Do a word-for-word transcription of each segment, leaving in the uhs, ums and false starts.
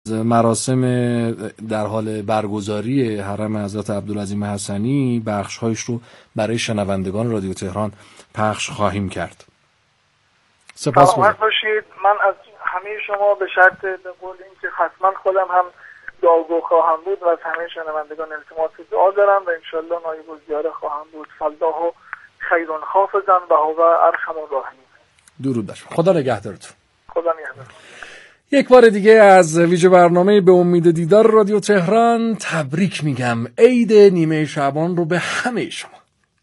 مراسم در حال برگزاری حرم حضرت عبدالعظیم حسنی بخش‌هایش رو برای شنوندگان رادیو تهران پخش خواهیم کرد. سپاسگزارم باشید. من از همه شما به شرط به قول اینکه حتما خودم هم دعاگو خواهم بود و از همه شنوندگان التماس دعا دارم و انشالله نایب الزیاره خواهم بود. فالله خیرون حافظا و هو ارحم الراحمین. درود بر شما. خدا نگهدارتون. خدا نگهدار. یک بار دیگه از ویژه برنامه به امید دیدار رادیو تهران تبریک میگم. عید نیمه شعبان رو به همه شما.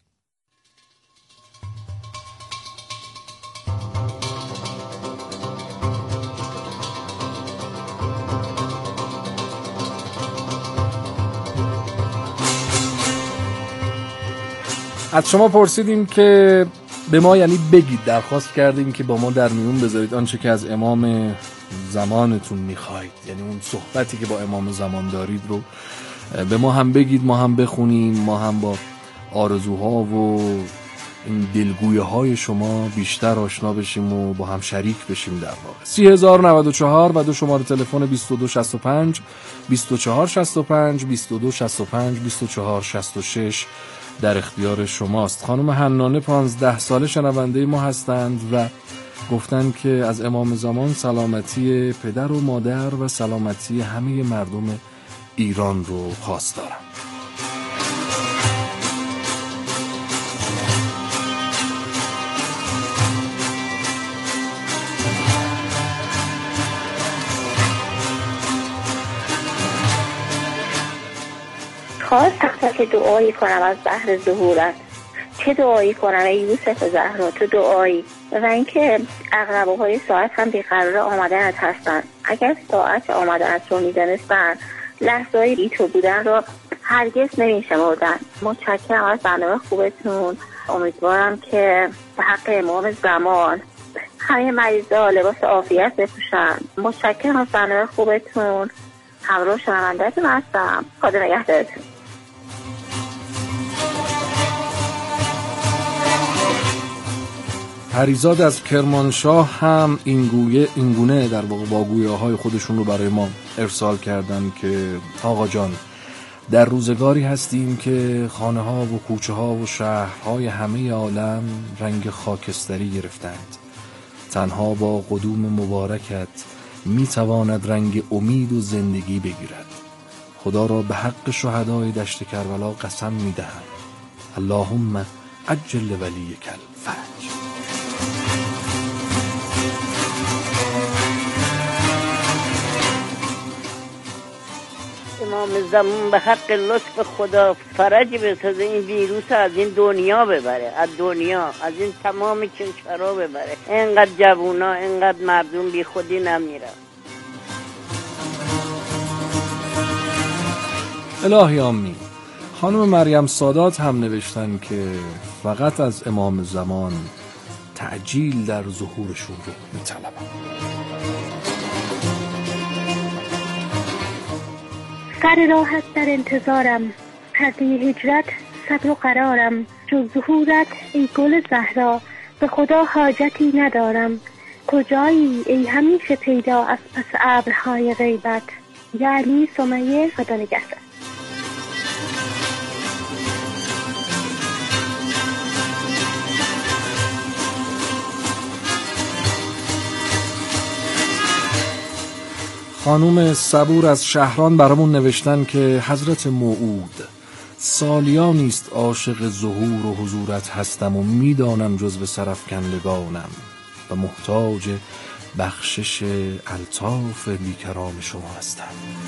از شما پرسیدیم که به ما یعنی بگید، درخواست کردیم که با ما در میون بذارید آنچه که از امام زمانتون میخواید، یعنی اون صحبتی که با امام زمان دارید رو به ما هم بگید، ما هم بخونیم، ما هم با آرزوها و این دلگویه های شما بیشتر آشنا بشیم و با هم شریک بشیم. در واقع سی هزار و نود و چهار و دو شماره تلفن بیست و دو شصت و پنج بیست و چهار شصت و پنج بیست و دو شصت و پنج بیست و چهار شصت و شش در اختیار شماست. خانم حنانه پانزده ساله شنونده ما هستند و گفتن که از امام زمان سلامتی پدر و مادر و سلامتی همه مردم ایران رو خواست دارم. خواستم که دعایی کنم از بحر ظهورت. چه دعایی کنم ای یوسف زهرا؟ تو دعایی. و اینکه عقربه های ساعت هم بیقرار آمدنت هستن. اگر ساعت آمدنت رو میدانستن لحظه های بی تو بودن رو هرگز نمیشمردن. متشکرم از برنامه خوبتون. امیدوارم که به حق امام زمان همه مریضا لباس عافیت بپوشن. متشکرم از برنامه خوبتون. همراه شنونده‌تون هستم. خدا نگهدارتون. پریزاد از کرمانشاه هم این گویه این گونه در واقع با گویاهای خودشون رو برای ما ارسال کردن که آقا جان، در روزگاری هستیم که خانه ها و کوچه ها و شهرهای همه عالم رنگ خاکستری گرفتند. تنها با قدوم مبارکت می تواند رنگ امید و زندگی بگیرد. خدا را به حق شهدای دشت کربلا قسم می دهم. اللهم عجل ولیک الفرج. امام زمان به حق لطف خدا فرج بسازه، این ویروس از این دنیا ببره، از دنیا، از این تمام کشورها ببره. اینقدر جوونا، اینقدر مردم بی خودی نمیرن. الهی آمین. خانم مریم سادات هم نوشتن که فقط از امام زمان تعجیل در ظهورشون رو میطلبم. سر راحت در انتظارم، پرده هجرت صبر و قرارم. جز ظهورت ای گل زهرا به خدا حاجتی ندارم. کجایی ای همیشه پیدا از پس ابرهای غیبت؟ یعنی سمیه. خدا نگهدار. خانوم صبور از شهران برامون نوشتن که حضرت موعود، سالیانی است عاشق ظهور و حضورت هستم و میدانم جزو سرافکندگانم و محتاج بخشش الطاف بیکرام شما هستم.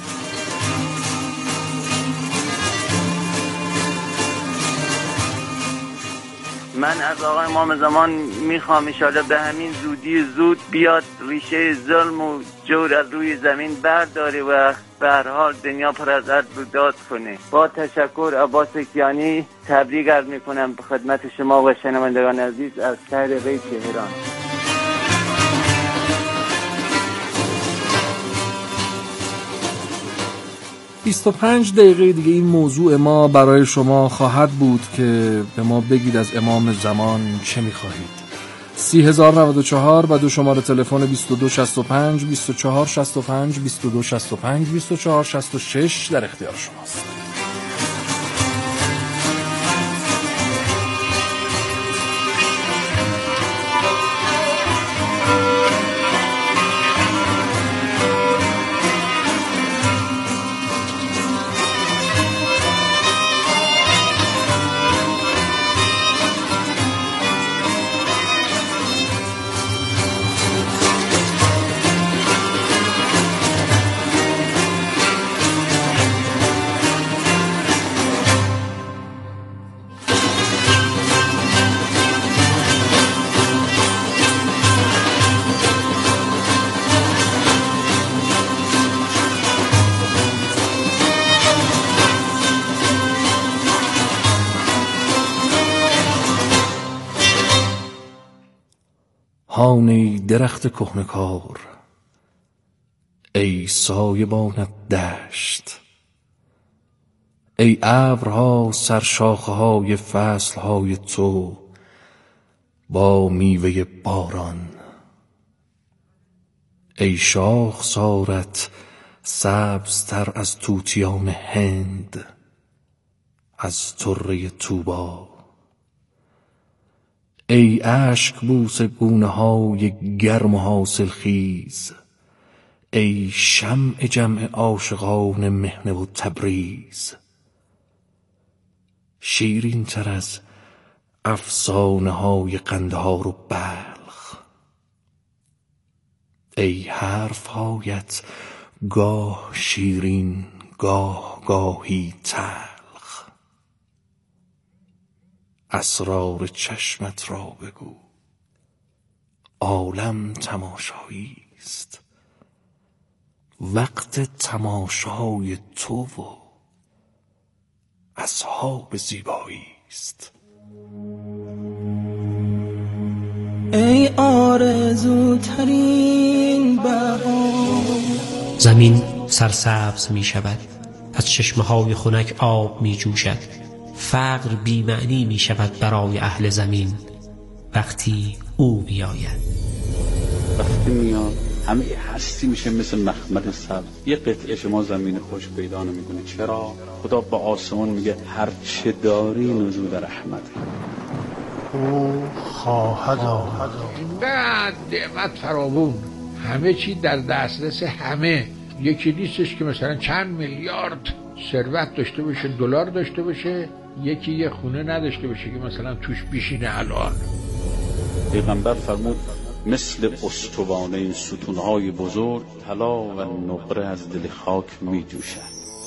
من از آقای امام زمان میخوام انشاءالله به همین زودی زود بیاد ریشه ظلم و جور از روی زمین برداره و به هر حال دنیا پر از عدل و داد کنه. با تشکر عباس کیانی تبریک عرض میکنم به خدمت شما و شنوندگان عزیز از شهر ری تهران. بیست و پنج دقیقه دیگه این موضوع ما برای شما خواهد بود که به ما بگید از امام زمان چه میخواهید. سی هزار و نود و چهار و دو شماره تلفن بیست و دو شصت و پنج بیست و چهار شصت و پنج بیست و دو شصت و پنج بیست و چهار شصت و شش در اختیار شماست. هان ای درخت کهنکار، ای سایبانت دشت، ای ابرها سرشاخه های فصل های تو با میوه باران، ای شاخسارت سبزتر از طوطیان هند، از طره طوبی، ای اشک بوسه گونه های گرم و حاصل خیز، ای شمع جمع عاشقان مهنه و تبریز، شیرین تر از افسانه های قندهار و بلخ، ای حرف هایت گاه شیرین گاه گاهی تلخ، اسرار چشمت را بگو عالم تماشایی است، وقت تماشای تو و اصحاب زیبایی است. ای آرزوترین بهار، زمین سرسبز می شود، از چشمه های خنک آب می جوشد. فقر بی معنی می شود برای اهل زمین وقتی او بیاید. وقتی میاد همه هستی میشه مثل مخمل سبز، یه قطعه شما زمین خوش پیدا نمیکنه. چرا؟ خدا با آسمان میگه هر چه داری نزول رحمت. او خواهد آمد. بعد نعمت فراوون، همه چی در دسترس همه. یکی نیستش که مثلا چند میلیارد ثروت داشته باشه، دلار داشته باشه، یکی یه خونه نداشته باشه که مثلا توش بیشینه. الان پیغمبر فرمود مثل استوانه ستونهای بزرگ طلا و نقره از دل خاک می جوشد.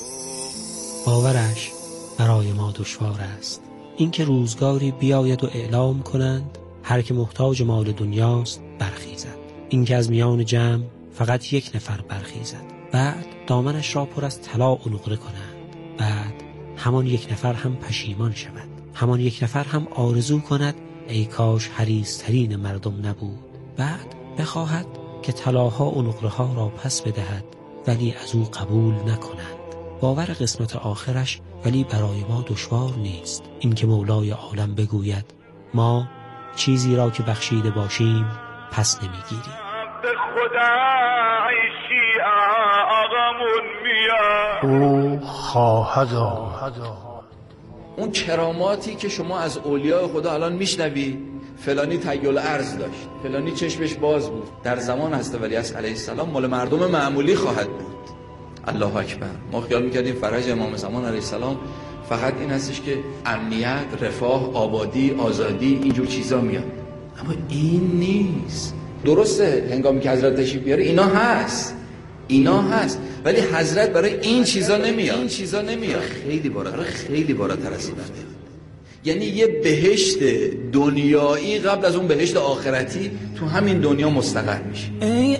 باورش برای ما دشوار است، اینکه روزگاری بیاید و اعلام کنند هر که محتاج مال دنیاست برخیزد، اینکه از میان جمع فقط یک نفر برخیزد، بعد دامنش را پر از طلا و نقره کنند، بعد همان یک نفر هم پشیمان شود، همان یک نفر هم آرزو کند ای کاش حریص‌ترین مردم نبود، بعد بخواهد که طلاها و نقره ها را پس بدهد ولی از او قبول نکنند. باور قسمت آخرش ولی برای ما دشوار نیست، اینکه مولای عالم بگوید ما چیزی را که بخشیده باشیم پس نمیگیریم. به خدای شیعه آقامون میاد، او خواهد آمد. اون کراماتی که شما از اولیاء خدا الان میشنوی، فلانی تیل ارز داشت، فلانی چشمش باز بود، در زمان حضرت ولیعصر علیه السلام مال مردم معمولی خواهد بود. الله اکبر. ما خیال میکردیم فرج امام زمان علیه السلام فقط این هستش که امنیت، رفاه، آبادی، آزادی، اینجور چیزا میاد، اما این نیست. درسته هنگامی که حضرت تشریف بیاره اینا هست، اینا هست، ولی حضرت برای این چیزا نمیاد، این چیزا نمیاد، خیلی بالاتر، خیلی بالاتر از این. یعنی یه بهشت دنیایی قبل از اون بهشت آخرتی تو همین دنیا مستقر میشه. ای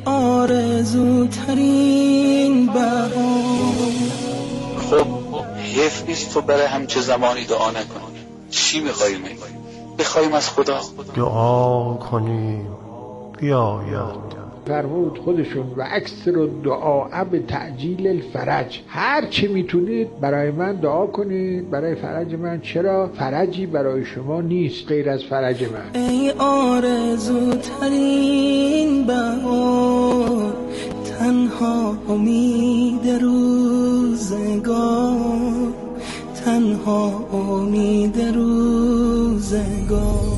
آرزوترین بهار. خب حیف نیست تو برای همچه زمانی دعا نکنی. چی میخواییم؟ بخوایم از خدا دعا کنیم بیاید فرمود خودشون و اکثر الدعاء به تعجیل الفرج، هر چی میتونید برای من دعا کنید برای فرج من. چرا؟ فرجی برای شما نیست غیر از فرج من. ای آرزوترین بهار، تنها امید روزگار، تنها امید روزگار.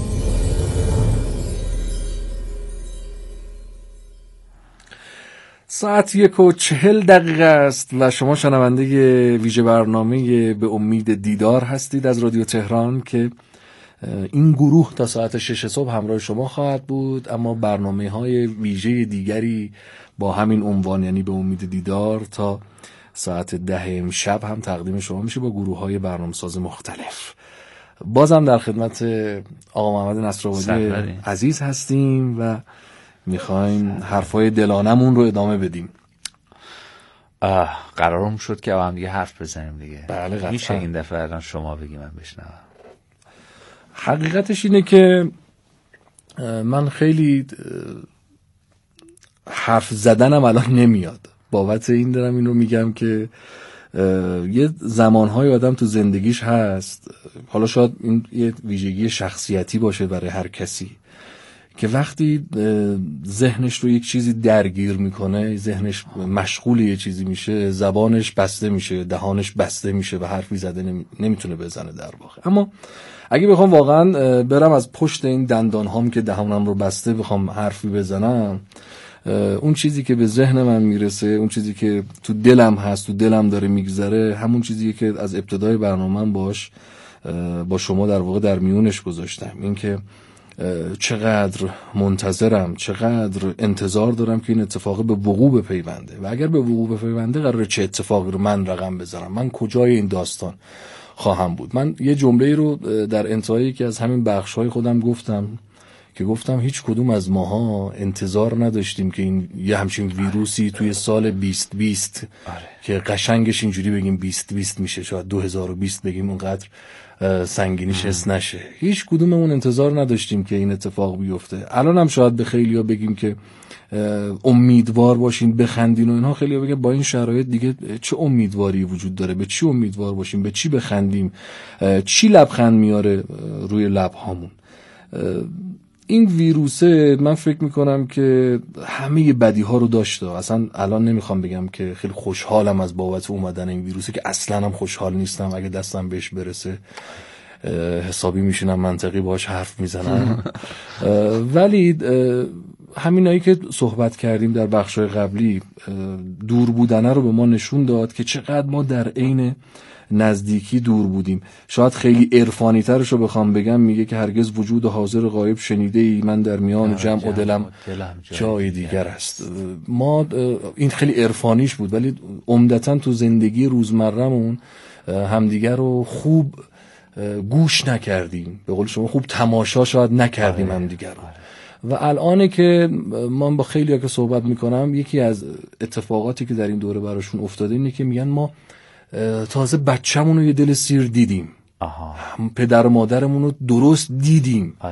ساعت یک و چهل دقیقه است و شما شنونده ویژه برنامه به امید دیدار هستید از رادیو تهران که این گروه تا ساعت شش صبح همراه شما خواهد بود، اما برنامه های ویژه دیگری با همین عنوان یعنی به امید دیدار تا ساعت ده امشب هم تقدیم شما میشه با گروه های برنامه‌ساز مختلف. بازم در خدمت آقا محمد نصرآبادی عزیز هستیم و میخوایم حرفای دلانمون رو ادامه بدیم. قرارم شد که با هم دیگه حرف بزنیم دیگه. بله قطعا. میشه این دفعه الان شما بگی من بشنوم؟ حقیقتش اینه که من خیلی حرف زدنم الان نمیاد، بابت این دارم این رو میگم که یه زمانهای آدم تو زندگیش هست، حالا شاید این یه ویژگی شخصیتی باشه برای هر کسی، که وقتی ذهنش رو یک چیزی درگیر میکنه، ذهنش مشغول یه چیزی میشه، زبانش بسته میشه، دهانش بسته میشه و حرفی زده نمیتونه بزنه در واقع. اما اگه بخوام واقعا برم از پشت این دندان هام که دهانم رو بسته بخوام حرفی بزنم، اون چیزی که به ذهن من میرسه، اون چیزی که تو دلم هست، تو دلم داره میگذره، همون چیزی که از ابتدای برنامه‌ام باش با شما در واقع در میونش گذاشتم. این که چقدر منتظرم، چقدر انتظار دارم که این اتفاق به وقوع بپیونده و اگر به وقوع بپیونده قراره چه اتفاقی رو من رقم بزنم، من کجای این داستان خواهم بود. من یه جمله رو در انتهایی که از همین بخش‌های خودم گفتم که گفتم هیچ کدوم از ماها انتظار نداشتیم که این یه همچین ویروسی توی سال بیست بیست آره. که قشنگش اینجوری بگیم بیست بیست میشه، شاید دو هزار و بیست بگیم اونقدر سنگینیش حس نشه. هیچ کدوممون انتظار نداشتیم که این اتفاق بیفته. الان هم شاید به خیلیا بگیم که امیدوار باشین بخندین و اینها، خیلیا بگه با این شرایط دیگه چه امیدواری وجود داره، به چی امیدوار باشیم، به چی بخندیم، چی لبخند میاره روی لبهامون. این ویروسه من فکر میکنم که همه بدی ها رو داشته. اصلا الان نمیخوام بگم که خیلی خوشحالم از بابت اومدن این ویروسه، که اصلا هم خوشحال نیستم. اگه دستم بهش برسه حسابی میشینم منطقی باهاش حرف میزنم. ولی همینایی که صحبت کردیم در بخشای قبلی، دور بودنه رو به ما نشون داد که چقدر ما در عین نزدیکی دور بودیم. شاید خیلی عرفانی ترش رو بخوام بگم، میگه که هرگز وجود و حاضر غایب شنیده ای، من در میان جمع و دلم جای دیگر است. ما این خیلی عرفانیش بود، ولی عمدتاً تو زندگی روزمره‌مون همدیگر رو خوب گوش نکردیم، به قول شما خوب تماشا شاید نکردیم همدیگر رو. و الانه که من با خیلی‌ها که صحبت میکنم، یکی از اتفاقاتی که در این دوره براشون افتاده اینه که میگن ما تازه بچه‌مون رو یه دل سیر دیدیم. آها. پدر و مادرمون رو درست دیدیم. آره.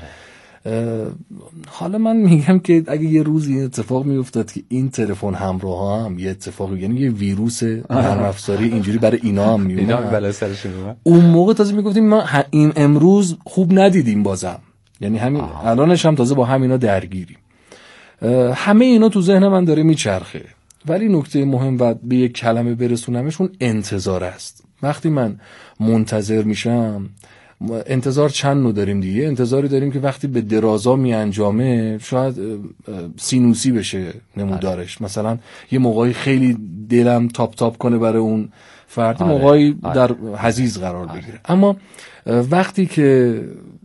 حالا من میگم که اگه یه روز این اتفاق میافتاد که این تلفن همراه هم یه اتفاقی، یعنی یه ویروس نرم افزاری اینجوری برای اینا هم میومد، اینا بلا سرشون میومد، اون موقع تازه میگفتیم ما این امروز خوب ندیدیم بازم، یعنی همین آها. الانش هم تازه با همینا درگیریم. همه اینا تو ذهن من داره میچرخه، ولی نکته مهم و به یک کلمه برسونمش اون انتظار است. وقتی من منتظر میشم، انتظار چند نوع داریم دیگه. انتظاری داریم که وقتی به درازا می انجامه شاید سینوسی بشه نمودارش، مثلا یه موقعی خیلی دلم تاپ تاپ کنه برای اون فرد، آره. موقعی آره. در حضیض قرار آره. بگیره. اما وقتی که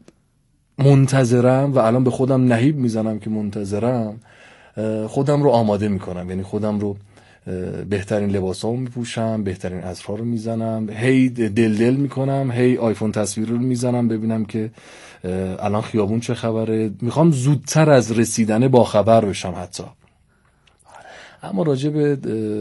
منتظرم و الان به خودم نهیب میزنم که منتظرم، خودم رو آماده میکنم، یعنی خودم رو بهترین لباسامو میپوشم، بهترین عطرها رو میزنم، هی دل دل میکنم، هی آیفون تصویر رو میزنم ببینم که الان خیابون چه خبره، میخوام زودتر از رسیدن با خبر بشم حتی. اما راجع به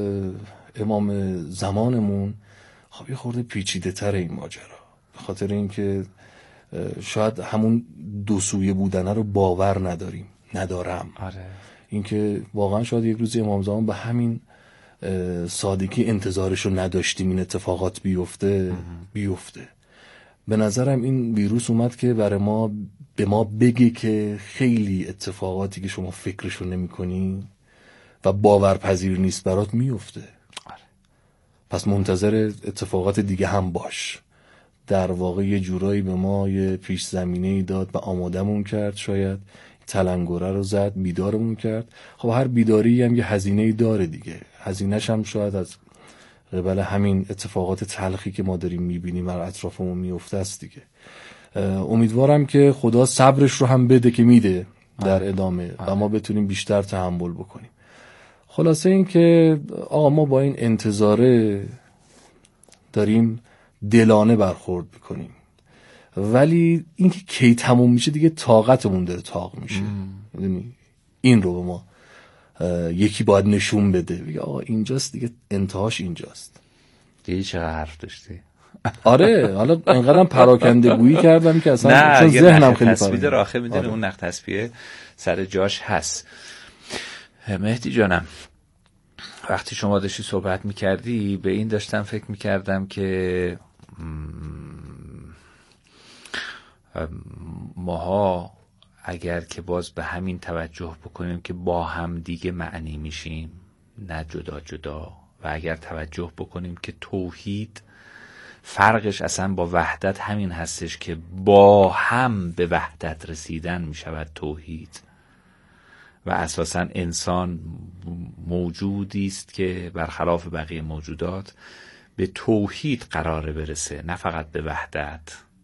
امام زمانمون خب یه خورده پیچیده تر این ماجرا، به خاطر اینکه شاید همون دو سویه بودنه رو باور نداریم، ندارم. آره. اینکه واقعا شاید یک روزی امام زمان به همین سادگی انتظارشو نداشتیم این اتفاقات بیفته بیفته. به نظرم این ویروس اومد که برای ما به ما بگه که خیلی اتفاقاتی که شما فکرشو نمی کنی و باورپذیر نیست برات میفته. پس منتظر اتفاقات دیگه هم باش. در واقع یه جورایی به ما یه پیش زمینه‌ای داد و آمادمون کرد، شاید تلنگره رو زد، بیدارمون کرد. خب هر بیداری هم یه هزینه‌ای داره دیگه. هزینه‌ش هم شاید از قبل همین اتفاقات تلخی که ما داریم میبینیم و اطرافمون میفته است دیگه. امیدوارم که خدا صبرش رو هم بده که میده در ادامه و ما بتونیم بیشتر تحمل بکنیم. خلاصه این که آقا ما با این انتظاره داریم دلانه برخورد بکنیم، ولی این که کی تموم میشه دیگه طاقتمون داره تاق میشه. یعنی این رو به ما یکی باید نشون بده، بگه آقا اینجاست دیگه، انتهاش اینجاست دیگه. چقدر حرف داشتی؟ آره حالا انقدرم پراکنده گویی کردم که اصلا چون ذهنم خیلی تصویر داره. آخه میدونی آره. اون نقد تصویه سر جاش هست. مهدی جانم، وقتی شما داشتی صحبت میکردی به این داشتم فکر میکردم که ماها اگر که باز به همین توجه بکنیم که با هم دیگه معنی میشیم، نه جدا جدا، و اگر توجه بکنیم که توحید فرقش اصلا با وحدت همین هستش که با هم به وحدت رسیدن میشود توحید، و اساسا انسان موجودی است که برخلاف بقیه موجودات به توحید قراره برسه، نه فقط به وحدت.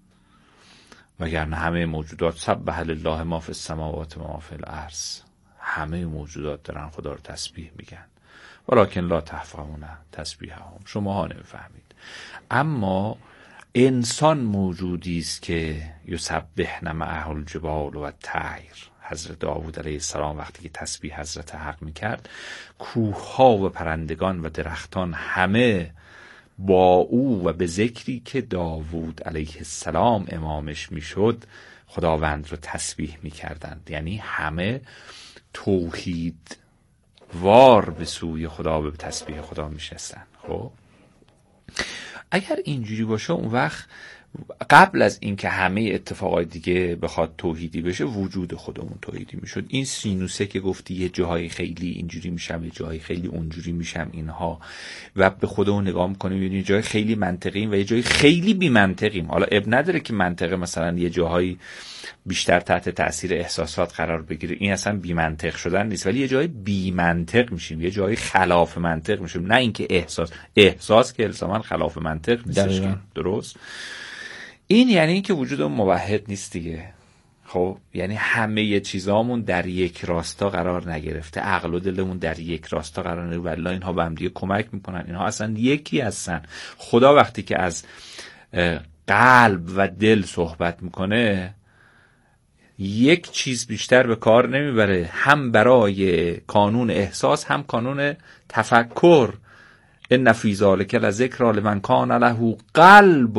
وگرنه همه موجودات سبح لله ما فی السماوات و ما فی الارض، همه موجودات دارن خدا رو تسبیح میگن، ولکن لا تفهمون تسبیحهم، شماها نمیفهمید. اما انسان موجودی است که یسبحن معه الجبال و الطیر. حضرت داوود علیه السلام وقتی که تسبیح حضرت حق میکرد، کوهها و پرندگان و درختان همه با او و به ذکری که داوود علیه السلام امامش میشد خداوند رو تسبیح میکردند. یعنی همه توحید وار به سوی خدا به تسبیح خدا میشستن. خب اگر اینجوری باشه اون وقت قبل از اینکه همه اتفاقات دیگه بخواد توحیدی بشه، وجود خودمون توحیدی میشد. این سینوسه که گفتی یه جاهای خیلی اینجوری میشم، یه جاهای خیلی اونجوری میشم، اینها، و به خودمون نگاه میکنیم یعنی جای خیلی منطقیم و یه جای خیلی بی منطقیم. حالا اب نداره که منطقه مثلا یه جاهای بیشتر تحت تاثیر احساسات قرار بگیره، این اصلا بی منطق شدن نیست، ولی یه جای بی منطق میشیم، یه جای خلاف منطق میشیم. نه اینکه احساس احساس که الزاما خلاف منطق نیستش، درست؟ این یعنی این که وجودمون موحد نیست دیگه. خب یعنی همه چیزامون در یک راستا قرار نگرفته، عقل و دلمون در یک راستا قرار نگرفته، والله اینها به هم دیگه کمک میکنن، اینها اصلا یکی هستن. خدا وقتی که از قلب و دل صحبت میکنه یک چیز بیشتر به کار نمیبره، هم برای کانون احساس هم کانون تفکر. ان فی ذلک لذکری لمن کان له قلب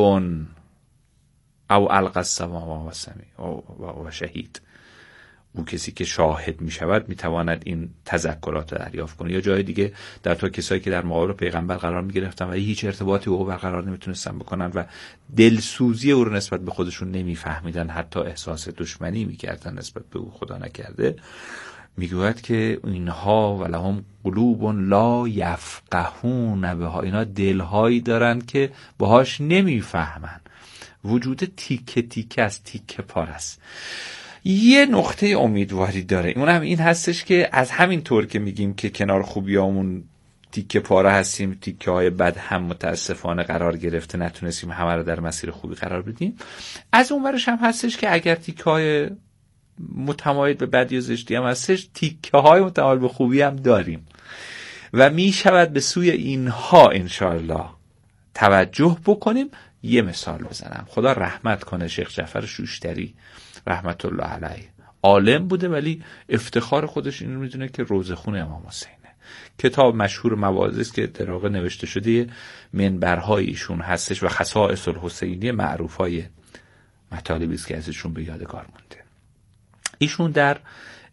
او القى السمع و سمیع و شهید. او کسی که شاهد می شود می تواند این تذکرات رو دریافت کنه. یا جای دیگه در تو کسایی که در مقابل پیغمبر قرار می گرفتن و هیچ ارتباطی او برقرار نمیتونستن بکنن و دلسوزی او رو نسبت به خودشون نمی فهمیدن، حتی احساس دشمنی می کردن نسبت به او، خدا نکرده. می گوید که اینها ولهم قلوب لا یفقهون بها، اینا دلهایی دارن که باهاش نمی فهمن. وجود تیکه تیکه است، تیکه پار است. یه نقطه امیدواری داره، اون هم این هستش که از همین طور که میگیم که کنار خوبیامون تیکه پاره هستیم، تیکه های بد هم متاسفانه قرار گرفته، نتونستیم همه رو در مسیر خوبی قرار بدیم، از اون ورش هم هستش که اگر تیکه های متمایل به بدی و زشتی هم هستش، تیکه های متمایل به خوبی هم داریم و میشود به سوی اینها انشاءالله توجه بکنیم. یه مثال بزنم، خدا رحمت کنه شیخ جعفر شوشتری رحمت الله علیه، عالم بوده ولی افتخار خودش اینو میدونه که روزخون امام حسینه. کتاب مشهور مواعظ است که در واقع نوشته شده منبرهای ایشون هستش و خصائص الحسینی معروفای مطالبی است که ازشون به یادگار مونده. ایشون در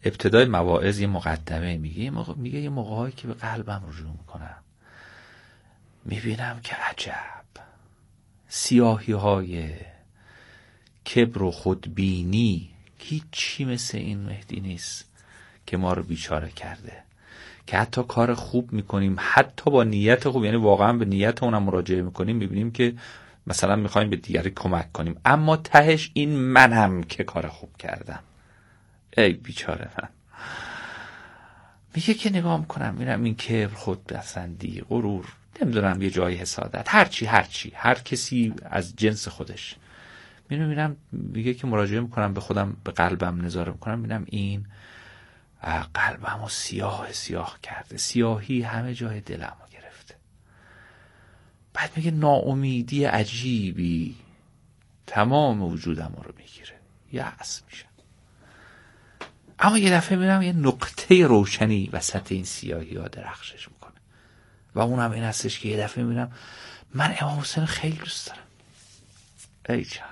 ابتدای مواعظ یه مقدمه میگه، موقع میگه یه موقعی که به قلبم رجوع میکنم میبینم که عجب سیاهی های کبر و خودبینی هیچی مثل این مهدی نیست که ما رو بیچاره کرده، که حتی کار خوب میکنیم حتی با نیت خوب، یعنی واقعا به نیت اونم مراجعه میکنیم، میبینیم که مثلا میخوایم به دیگری کمک کنیم، اما تهش این منم که کار خوب کردم. ای بیچاره من. میگه که نگاه میکنم میرم این کبر، خودپسندی، غرور، نمیدونم یه جای حسادت، هرچی هرچی هر کسی از جنس خودش، میرم میرم میگه که مراجعه میکنم به خودم، به قلبم نظاره میکنم، میبینم این قلبمو سیاه سیاه کرده، سیاهی همه جای دلمو گرفته. بعد میگه ناامیدی عجیبی تمام وجودمو رو میگیره، یأس میشه. اما یه دفعه میبینم یه نقطه روشنی وسط این سیاهی ها درخشش میکنه و اونم این هستش که یه دفعه میبینم من امام حسین خیلی دوست دارم. ای جان،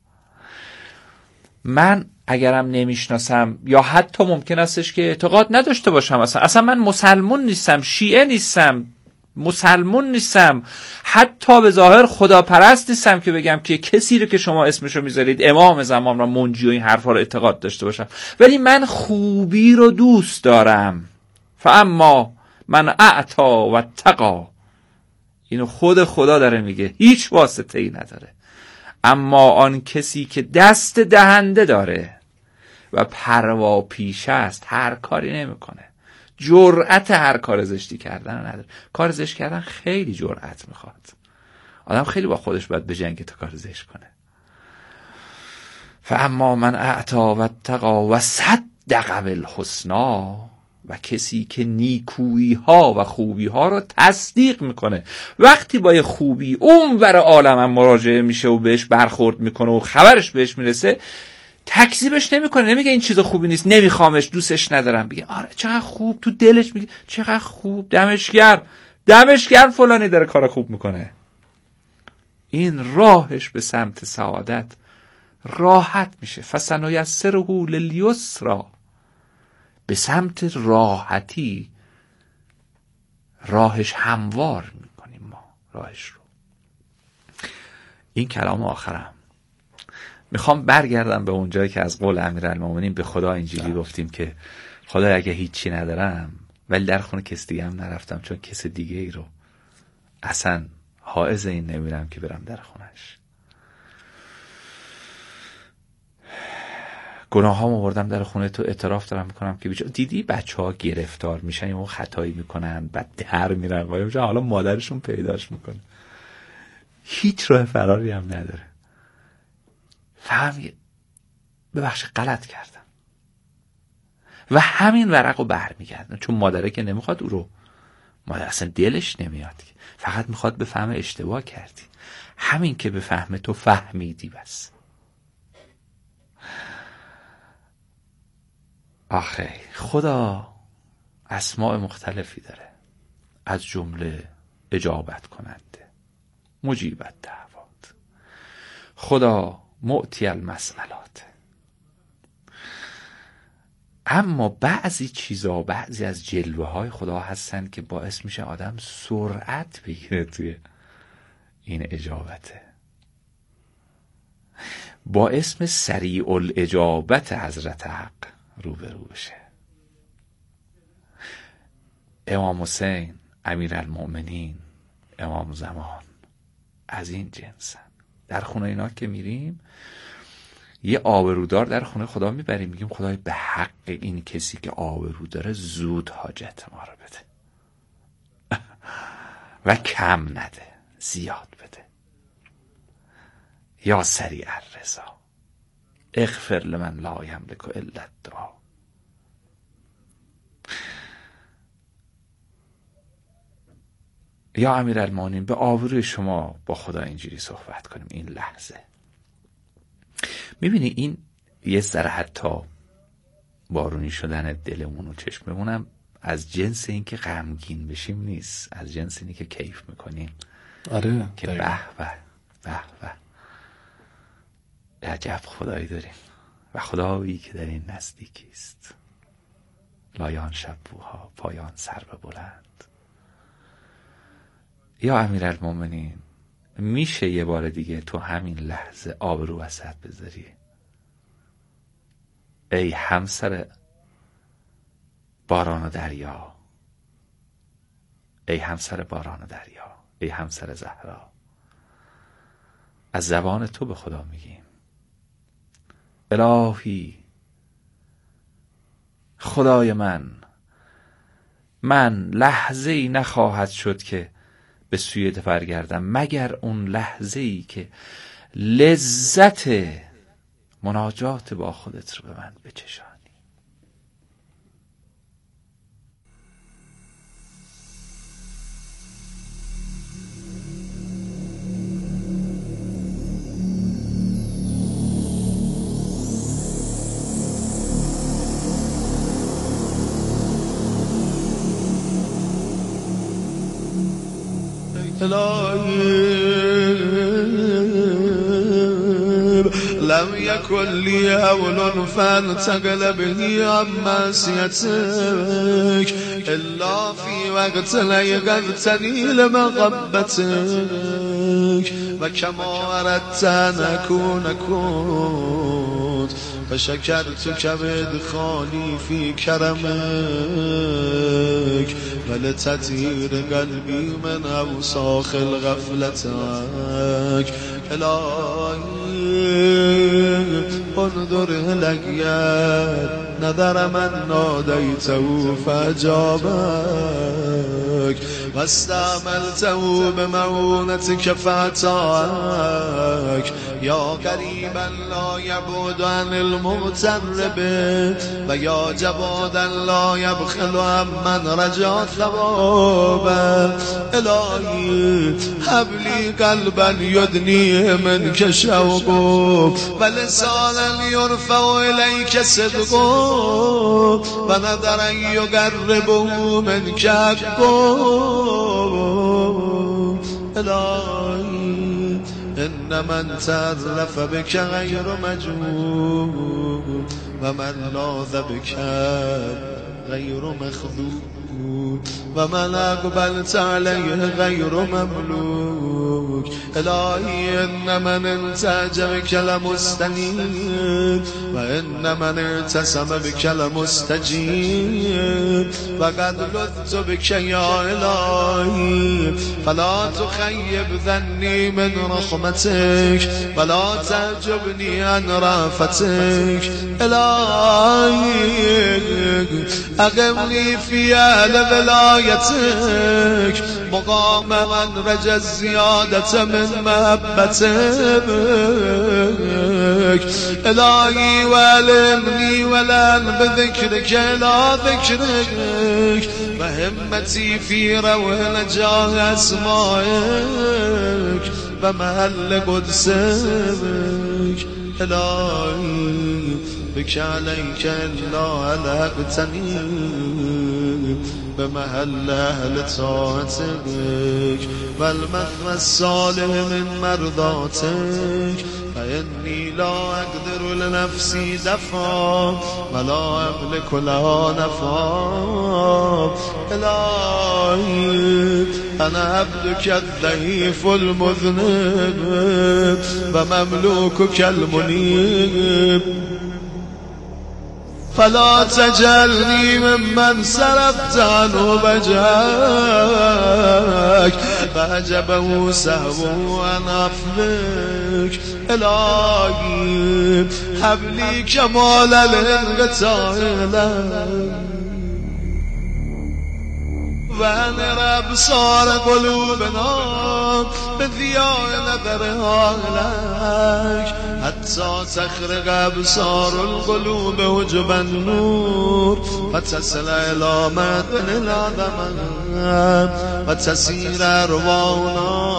من اگرم نمیشناسم یا حتی ممکن استش که اعتقاد نداشته باشم، اصلا اصلا من مسلمون نیستم، شیعه نیستم، مسلمون نیستم، حتی به ظاهر خداپرست نیستم که بگم که کسی رو که شما اسمشو میذارید امام زمان را منجی و این حرفا رو اعتقاد داشته باشم، ولی من خوبی رو دوست دارم. فاما من اعطا و تقا، اینو خود خدا داره میگه، هیچ واسطه ای نداره. اما آن کسی که دست دهنده داره و پروا پیشه است، هر کاری نمیکنه، جرأت هر کار زشتی کردن نداره. کار زشت کردن خیلی جرأت میخواد، آدم خیلی با خودش باید بجنگه تا کار زشت کنه. فاما من اعطا و تقا و صدق بالحسنا، و کسی که نیکویی ها و خوبی ها رو تصدیق میکنه، وقتی با یه خوبی اون ور عالم هم مراجعه میشه و بهش برخورد میکنه و خبرش بهش میرسه، تکذیبش نمیکنه، نمیگه این چیز خوبی نیست، نمیخوامش، دوستش ندارم، بگه آره چقدر خوب، تو دلش میگه چقدر خوب، دمشگر دمشگر فلانی داره کار خوب میکنه. این راهش به سمت سعادت راحت میشه. فسنیسره للیسری، به سمت راحتی راهش هموار میکنیم ما راهش رو. این کلام آخرم. میخوام برگردم به اونجایی که از قول امیرالمومنین به خدا اینجوری گفتیم که خدا اگه هیچی ندارم ولی در خونه کس دیگه هم نرفتم، چون کس دیگه ای رو اصلا حائز این نمیرم که برم در خونش. گناه ها آوردم در خونه تو، اعتراف دارم میکنم که بیچاره دیدی بچه ها گرفتار میشن یا خطایی میکنن بعد در میرن قایم میشن، حالا مادرشون پیداش میکنه، هیچ راه فراری هم نداره. فهم ببخش غلط کردم و همین ورق رو برمیگردن، چون مادره که نمیخواد او رو، مادر اصلا دلش نمیاد، فقط میخواد بفهمه اشتباه کردی. همین که بفهمه تو فهمیدی بس. آخه خدا اسماء مختلفی داره، از جمله اجابت کننده، مجیبت دعوات، خدا معطی المسئلات. اما بعضی چیزا، بعضی از جلوه های خدا هستن که باعث میشه آدم سرعت بگیره توی این اجابته. با اسم سریع الاجابت حضرت حق روبرو بشه. امام حسین، امیرالمومنین، امام زمان از این جنسن. در خونه اینا که میریم یه آبرودار در خونه خدا میبریم، میگیم خدای به حق این کسی که آبرو داره زود حاجت ما رو بده و کم نده، زیاد بده. یا سریع الرضا اغفر لمن لا یملک الا الدعا. یا امیرالمومنین به آبروی شما با خدا اینجوری صحبت کنیم این لحظه. میبینی این یه ذره حتی بارونی شدن دلمون و چشممونم از جنس این که غمگین بشیم نیست، از جنس اینی که کیف میکنیم. آره که به به به به عجب خدایی داریم و خدایی که در این نزدیکی است. لایان شبوها پایان سرو بلند. یا امیرالمومنین، میشه یه بار دیگه تو همین لحظه آب رو وسط بذاری؟ ای همسر باران و دریا، ای همسر باران و دریا، ای همسر زهرا، از زبان تو به خدا میگیم الهی خدای من، من لحظه ای نخواهد شد که به سویت برگردم مگر اون لحظه ای که لذت مناجات با خودت رو به من بچشانی. لم يكن لي هول فانتقل به عن معصيتك إلا في وقت ليقظتني لمغبتك وكما أردت أن أكون كنت فشكرتك بإدخالي في كرمك ولتطهير قلبي من أوساخ الغفلة عنك. إلهي انظر إلي نظر من ناديته فأجابك واستعملته بمعونتك فأطاعك. يا قريبا لا يبعد عن المغتر به ويا جوادا لا يبخل عمن رجا ثوابه. إلهي هب لي قلبا يدني منك شوقه ولسانا يرفع إليك صدقه ونظرا يقربه منك حقه. إلهي إن من تعرف بك غير مجهول ومن لاذ بك غير مخذول ومن أقبلت عليه غير مملوك. إلهي إن من انتاج بك لمستنير وإن من ارتسم بك لمستجير وقد لذت بك يا إلهي فلا تخيب ظني من رحمتك ولا تعجبني عن رافتك. إلهي أقمني في أهل ولايتك مقام من رجى الزيادة من محبتك. إلهي وألمني ولن بذكرك إلى ذكرك وهمتي في روح نجاه أسمائك ومحل قدسك. إلهي بك عليك إلا ألقتني بمحل أهل طاعتك والمثوى الصالح من مرضاتك. فإني لا أقدر لنفسي دفعا ولا أملك لها نفعا. إلهي أنا عبدك الضعيف المذنب ومملوكك المنيب فلا تجعلني ممن صرفت عنه وجهك فأجبه سهو عن عفوك. إلهي هب لي كمال الانقطاع لك وانر أبصار قلوبنا بضياء نظرها لك حتى تخرج أبصار القلوب وجب النور فتصل إلى مدن العظمة وتسير أرواحنا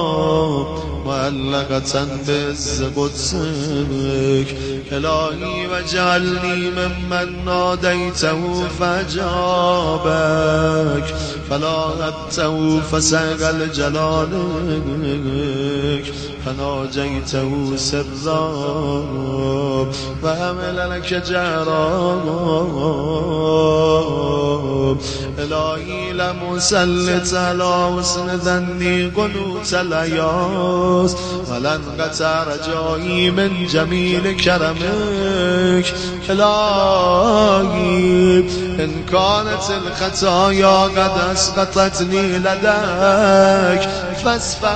معلقة بعز قدسك. إلهي واجعلني ممن ناديته فأجابك فلا أبته فسقل جلالك فناجيته سرا وحمل لك جهرا إلهي لم أسلط على حسن ظني قنوت الأياس ولن قطع رجائي من جميل كرمك إلهي إن كانت الخطايا قد أسقطتني لديك فاسفح